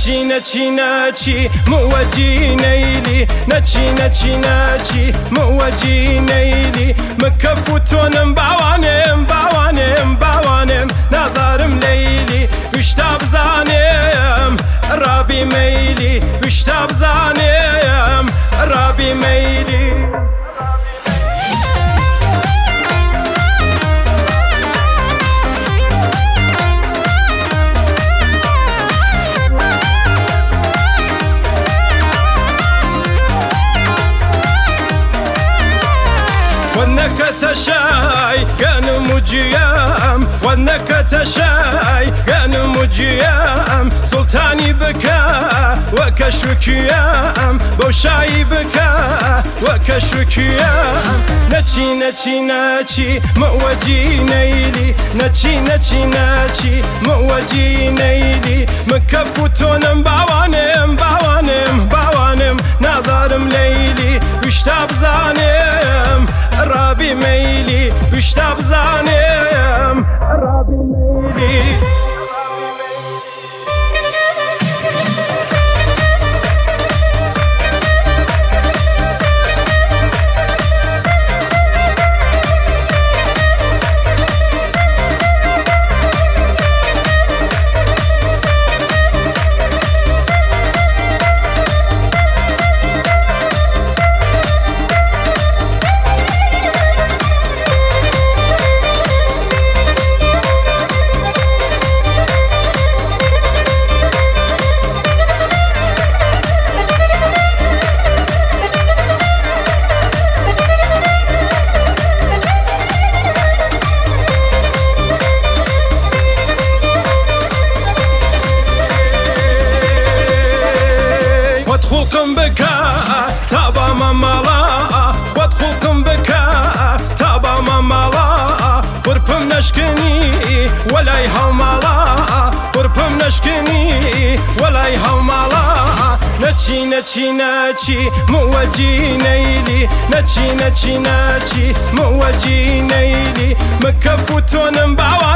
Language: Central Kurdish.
نچی نچی نچی موجی نیلی نچی نچی نچی موجی نیلی مکفوتونم باوانم باوانم باوانم نظرم لیلی اشتاب زانم رابی میلی اشتاب زانم رابی میلی وانك تشاي كان مجيام وانك تشاي كان مجيام سلطاني بكا وكشكيام بوشاي بكا وكشكيام نچي نچي نچي موجي نيلي نچي نچي نچي موجي نيلي مكفوتونم باوانم باوانم باوانم نظرم ليلي اشتاب زانم رابي ميلي اشتاب زانم رابي ميلي خلقم بكا تابا ممالا خود خلقم بكا تابا ممالا قربم نشكني ولا يهمالا قربم نشكني ولا يهمالا نچي نچي نچي موجي نيلي نچي نچي نچي موجي نيلي مكفوتونم باوا